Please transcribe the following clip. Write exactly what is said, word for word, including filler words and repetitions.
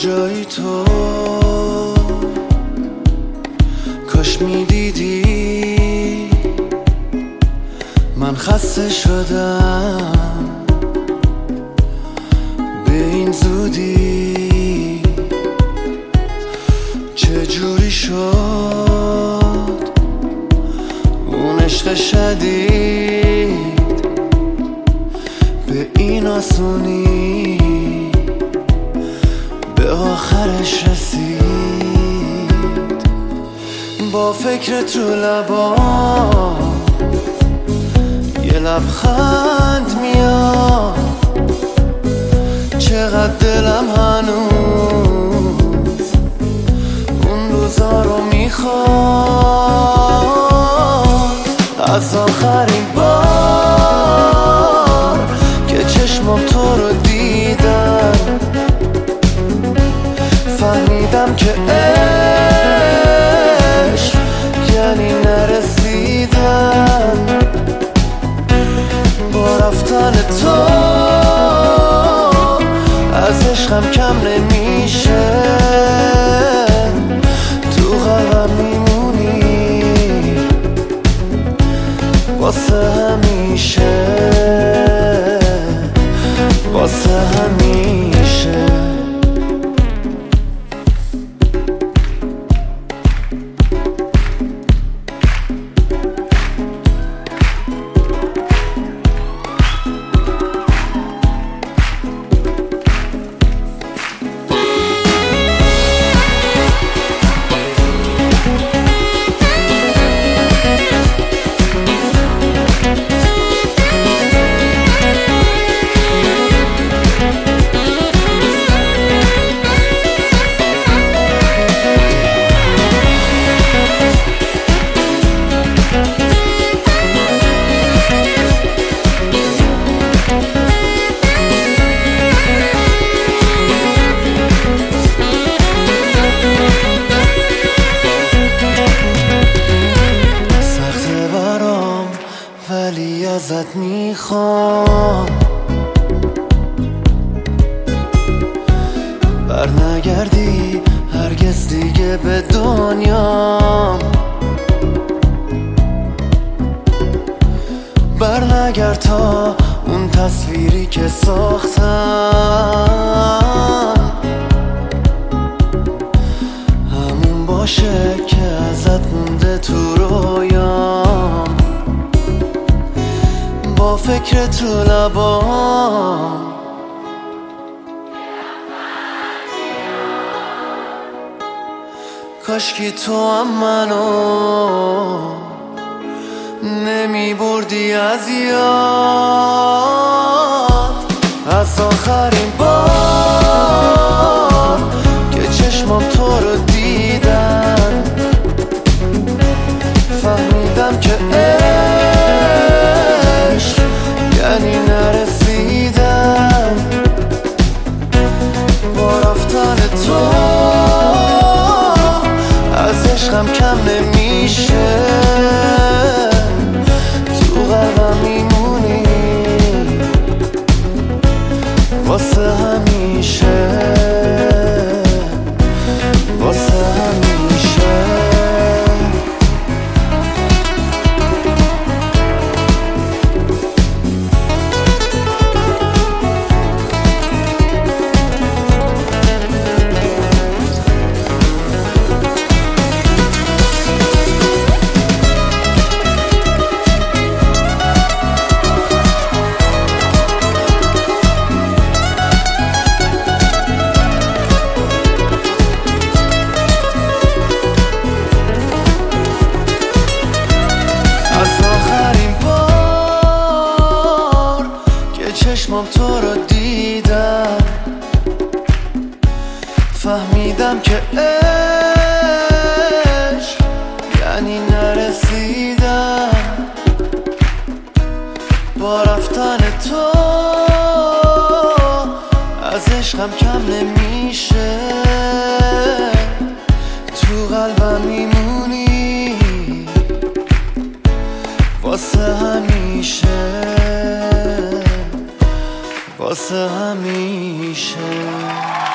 جای تو کاش میدیدی من خسته شدم به این زودی. چجوری شد اون عشق شدید به این آسونی به آخرش رسید؟ با فکرت رو لبام یه لبخند میاد، چقدر دلم هنوز اون روزا رو میخواد. از آخرین بار که چشمم تو رو دیدم فهمیدم که عشق یعنی نرسیدم. با رفتن تو از عشقم کم نمیشه، تو قلبم میمونی واسه همیشه، واسه همیشه. ولی ازت میخوام بر نگردی هرگز دیگه به دنیا، بر نگرد تا اون تصویری که ساختم همون باشه که ازت مونده تو رویام. با فکرت رو لبام کاشکی تو هم منو نمی بردی از یاد. از آخرین بار که چشمم تو رو دیدم فهمیدم که یعنی نرسیدم. با رفتن تو از عشقم کم نمیشه، تو قلبم میمونی واسه همیشه، واسه همیشه. چشمم تو رو دیدم فهمیدم که عشق یعنی نرسیدم. با رفتن تو از عشقم کم نمیشه، تو قلبم میمونی واسه همیشه، واسه همیشه.